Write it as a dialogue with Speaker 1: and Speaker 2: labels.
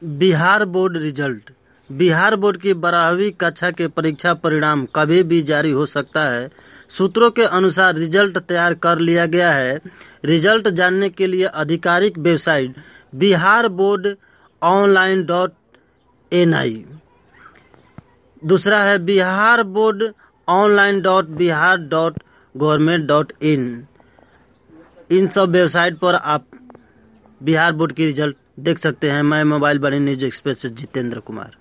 Speaker 1: Bihar board result. Bihar board की 12वीं कक्षा के परीक्षा परिणाम कभी भी जारी हो सकता है। सूत्रों के अनुसार रिजल्ट तैयार कर लिया गया है। रिजल्ट जानने के लिए आधिकारिक वेबसाइट बिहार बोर्ड online.ni। दूसरा है बिहार बोर्ड online.bihar.government.in। इन सब वेबसाइट पर आप बिहार बोर्ड की रिजल्ट देख सकते हैं। मैं मोबाइल बड़ी न्यूज एक्सप्रेस से जितेंद्र कुमार।